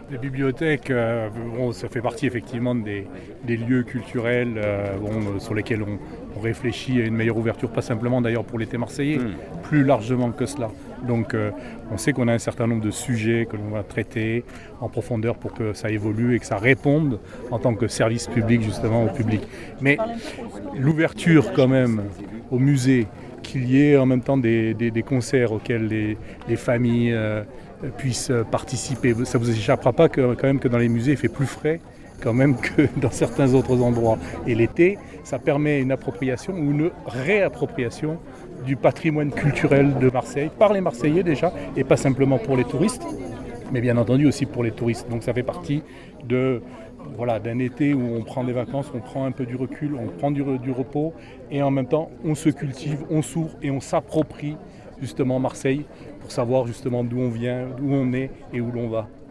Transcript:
Les bibliothèques, ça fait partie effectivement des lieux culturels sur lesquels on réfléchit à une meilleure ouverture, pas simplement d'ailleurs pour l'été marseillais, plus largement que cela. Donc on sait qu'on a un certain nombre de sujets que l'on va traiter en profondeur pour que ça évolue et que ça réponde en tant que service public justement au public. Mais l'ouverture quand même au musée, qu'il y ait en même temps des concerts auxquels les familles puissent participer. Ça ne vous échappera pas quand même que dans les musées, il fait plus frais quand même que dans certains autres endroits. Et l'été, ça permet une appropriation ou une réappropriation du patrimoine culturel de Marseille, par les Marseillais déjà, et pas simplement pour les touristes, mais bien entendu aussi pour les touristes. Donc ça fait partie d'un été où on prend des vacances, on prend un peu du recul, on prend du repos, et en même temps on se cultive, on s'ouvre et on s'approprie justement Marseille pour savoir justement d'où on vient, d'où on est et où l'on va.